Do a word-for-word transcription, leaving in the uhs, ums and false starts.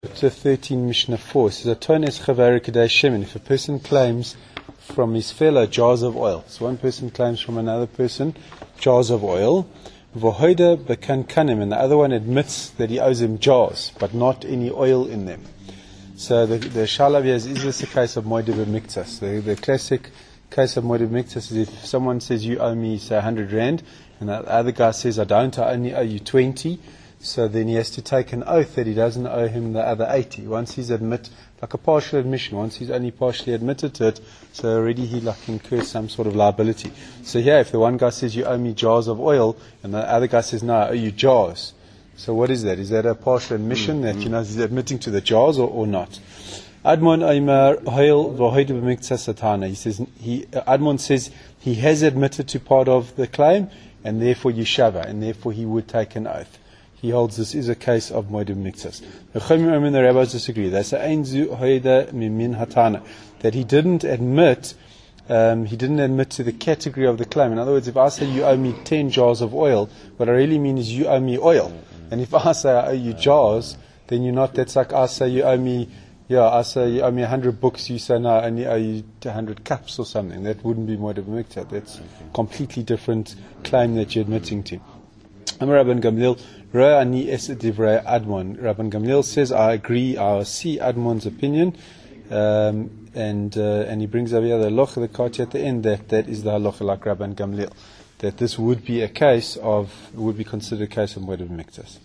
Chapter thirteen, Mishnah four says, "Atones chaver kedei shemen." If a person claims from his fellow jars of oil, so one person claims from another person jars of oil, v'hoida bekankanim, and the other one admits that he owes him jars, but not any oil in them. So the the shalav is, is this a case of moed b'miktas? The the classic case of moed b'miktas is if someone says you owe me say a hundred rand, and the other guy says I don't, I only owe you twenty. So then he has to take an oath that he doesn't owe him the other eighty. Once he's admit, like a partial admission, once he's only partially admitted to it, so already he like incurs some sort of liability. So here, if the one guy says you owe me jars of oil, and the other guy says no, I owe you jars. So what is that? Is that a partial admission mm-hmm. that you know he's admitting to the jars or, or not? Admon Aimer Hoil V'Hoid B'Miktas Satana. He says he Admon says he has admitted to part of the claim, and therefore yeshava, and therefore he would take an oath. He holds this is a case of moed b'miktas. The Chomim and the rabbis disagree. They say ein zu hoida min hatana, that he didn't admit, um, he didn't admit to the category of the claim. In other words, if I say you owe me ten jars of oil, what I really mean is you owe me oil. And if I say I owe you jars, then you're not. That's like I say you owe me, yeah, I say you owe me a hundred books. You say no, I only owe you a hundred cups or something. That wouldn't be moed b'miktas. That's a completely different claim that you're admitting to. Amar Rabban Gamliel, Ra'ani es divrei Admon. Rabban Gamliel says, I agree, I see Admon's opinion, um, and uh, and he brings over here the halacha, the kati at the end, that that is the halacha like Rabban Gamliel, that this would be a case of, would be considered a case of moed b'miktas.